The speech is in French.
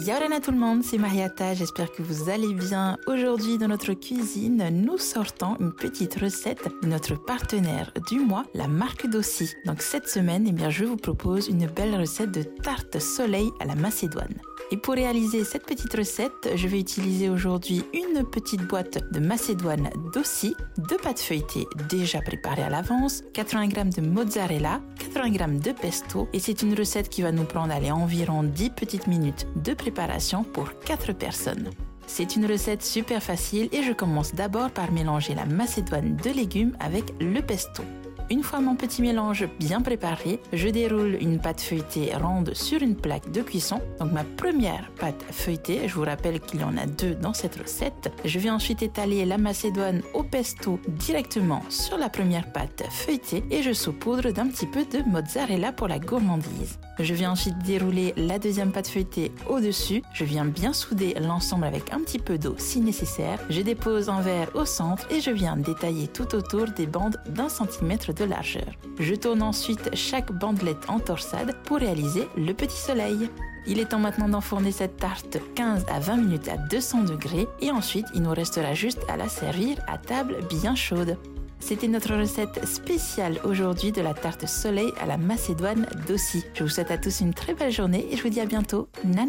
Yaorana tout le monde, c'est Mariata, j'espère que vous allez bien. Aujourd'hui dans notre cuisine, nous sortons une petite recette de notre partenaire du mois, la marque Dossi. Donc cette semaine, je vous propose une belle recette de tarte soleil à la macédoine. Et pour réaliser cette petite recette, je vais utiliser aujourd'hui une petite boîte de macédoine Dossi, 2 pâtes feuilletées déjà préparées à l'avance, 80 g de mozzarella, 80 g de pesto et c'est une recette qui va nous prendre environ 10 petites minutes de préparation pour 4 personnes. C'est une recette super facile et je commence d'abord par mélanger la macédoine de légumes avec le pesto. Une fois mon petit mélange bien préparé, je déroule une pâte feuilletée ronde sur une plaque de cuisson. Donc ma première pâte feuilletée, je vous rappelle qu'il y en a 2 dans cette recette. Je vais ensuite étaler la macédoine au pesto directement sur la première pâte feuilletée et je saupoudre d'un petit peu de mozzarella pour la gourmandise. Je viens ensuite dérouler la deuxième pâte feuilletée au-dessus. Je viens bien souder l'ensemble avec un petit peu d'eau si nécessaire. Je dépose un verre au centre et je viens détailler tout autour des bandes d'1 cm de largeur. Je tourne ensuite chaque bandelette en torsade pour réaliser le petit soleil. Il est temps maintenant d'enfourner cette tarte 15 à 20 minutes à 200 degrés et ensuite il nous restera juste à la servir à table bien chaude. C'était notre recette spéciale aujourd'hui de la tarte soleil à la macédoine Dossi. Je vous souhaite à tous une très belle journée et je vous dis à bientôt. Nana.